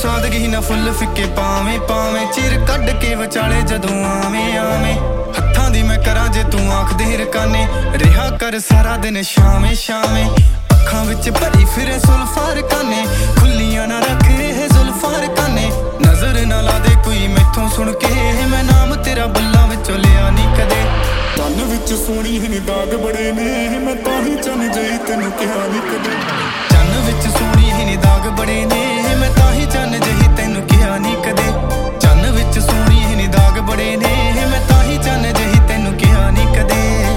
ਸਾਦਗੀ ਨਾ ਫੁੱਲ ਫਿੱਕੇ ਪਾਵੇਂ ਪਾਵੇਂ ਚਿਰ ਕੱਢ ਕੇ ਵਿਚਾਲੇ ਜਦੋਂ ਆਵੇਂ ਆਵੇਂ ਹੱਥਾਂ ਦੀ ਮੈਂ ਕਰਾਂ ਜੇ ਤੂੰ ਆਖ ਦੇ ਰਕਾਨੇ ਰਿਹਾ ਕਰ ਸਾਰਾ ਦਿਨ ਸ਼ਾਵੇਂ ਸ਼ਾਵੇਂ ਅੱਖਾਂ ਵਿੱਚ ਭਰੀ ਫਿਰੇ ਸੁਲਫਾਰ ਕਾਨੇ ਖੁੱਲੀਆਂ ਨਾ ਰੱਖ ਇਹ ਜ਼ੁਲਫਾਰ ਕਾਨੇ ਨਜ਼ਰ ਨਾ ਲਾ ਦੇ ਕੋਈ ਮੈਥੋਂ ਸੁਣ ਕੇ ਮੈਂ ਨਾਮ ਤੇਰਾ ਬੁੱਲਾਂ ਵਿੱਚੋਂ ਲਿਆ ਨਹੀਂ ਕਦੇ ਤਨ ਵਿੱਚ ਸੋਹਣੀ ਹੀ ਦਾਗ ਬੜੇ ਨੇ ਮੈਂ ਤਾਂ ਹੀ ਚੰਨ ਜਈ ਤੈਨੂੰ ਕਿਹਾ ਨਹੀਂ ਕਦੇ ਚੰਨ ਵਿੱਚ ਸੋਹਣੀ ਹੀ ਦਾਗ ਬੜੇ ਨੇ ਮੈਂ ਤਾਂ ਹੀ ਚੰਨ ਜਹੀ ਤੈਨੂੰ ਕਿਹਾ ਨਹੀਂ ਕਦੇ ਚੰਨ ਵਿੱਚ ਸੋਹਣੀ ਹੀ ਦਾਗ ਬੜੇ ਨੇ ਮੈਂ ਤਾਂ ਹੀ ਚੰਨ ਜਹੀ ਤੈਨੂੰ ਕਿਹਾ ਨਹੀਂ ਕਦੇ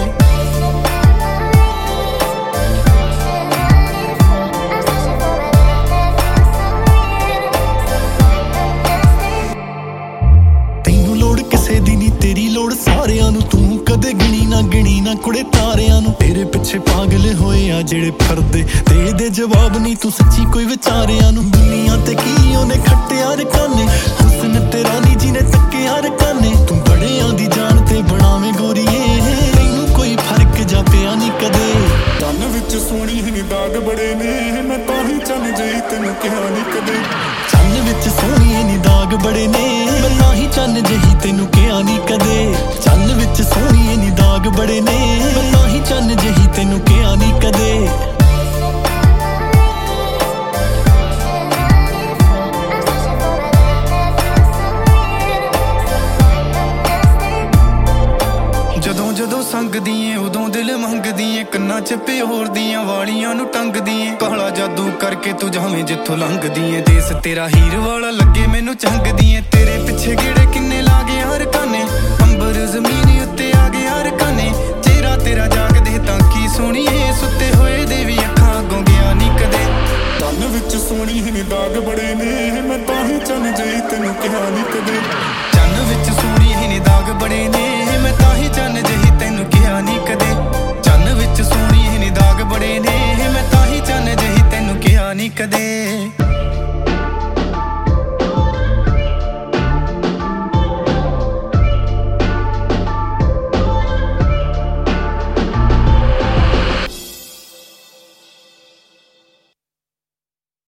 तेरी लोड़ सारियां नू तू कदे गिनी ना कुड़े तारियां नू तेरे पिछे पागल होए आ जेड़े फरदे दे दे जवाब नहीं तू सच्ची कोई विचारियां नू दुनिया ते की ओने खट्टिया रकाने हुस्न तेरा नी जिने तक्किया रकाने तू बड़े आंदी जान ते बनावे गोरीए तैनू कोई फर्क जा पिया नहीं कदे तन विच सोहनी ही दाग बड़े ने मैं तां ही चन्न जई तैनू कहा नहीं कदे चन्न विच सोहनी ही दाग बड़े ने मैं तां ही चन्न जही तैनू कहा नहीं कदे चन्न विच सोहनी ही दाग बड़े ने मैं तां ही चन्न जही तैनू कहा नहीं कदे ਜਦੋਂ ਜਦੋਂ ਸੰਗਦੀ ਏ ਉਦੋਂ ਦਿਲ ਮੰਗਦੀ ਏ ਕੰਨਾਂ 'ਚ ਪਿਓਰ ਦੀਆਂ ਵਾਲੀਆਂ ਨੂੰ ਟੰਗਦੀ ਏ ਕਾਲਾ ਜਾਦੂ ਕਰਕੇ ਤੂੰ ਜਾਵੇਂ ਜਿੱਥੋਂ ਲੰਘਦੀ ਏ ਦੇਸ ਤੇਰਾ ਹੀਰ ਵਾਲਾ ਲੱਗੇ ਮੈਨੂੰ ਚੰਗਦੀ ਏ ਤੇਰੇ ਪਿੱਛੇ ਗੇੜੇ ਕਿੰਨੇ ਲਾ ਗਏ ਹਰ ਕਾਨੇ ਅੰਬਰ ਜ਼ਮੀਨ ਉੱਤੇ ਆ ਗਏ ਹਰ ਕਾਨੇ ਚਿਹਰਾ ਤੇਰਾ ਜਾਗਦੇ ਤਾਂ ਕੀ ਸੋਹਣੀਏ ਸੁੱਤੇ ਹੋਏ ਦੇ ਵੀ ਅੱਖਾਂ ਅੱਗੋਂ ਗਿਆ ਨਹੀਂ ਕਦੇ ਤਨ ਵਿੱਚ ਸੋਹਣੀ ਹੀ ਦਾਗ ਬੜੇ ਨੇ ਮੈਂ ਤਾਂ ਹੀ ਚੰਨ ਜਈ ਤੈਨੂੰ ਕਿਹਾ ਨਹੀਂ ਕਦੇ ਚੰਨ ਵਿੱਚ ਸੋਹਣੀ ਹੀ ਦਾਗ ਬੜੇ ਨੇ ਮੈਂ ਤਾਂ ਹੀ ਚੰਨ ਜਹੀ ਤੈਨੂੰ ਕਿਹਾ ਨਹੀਂ ਕਦੇ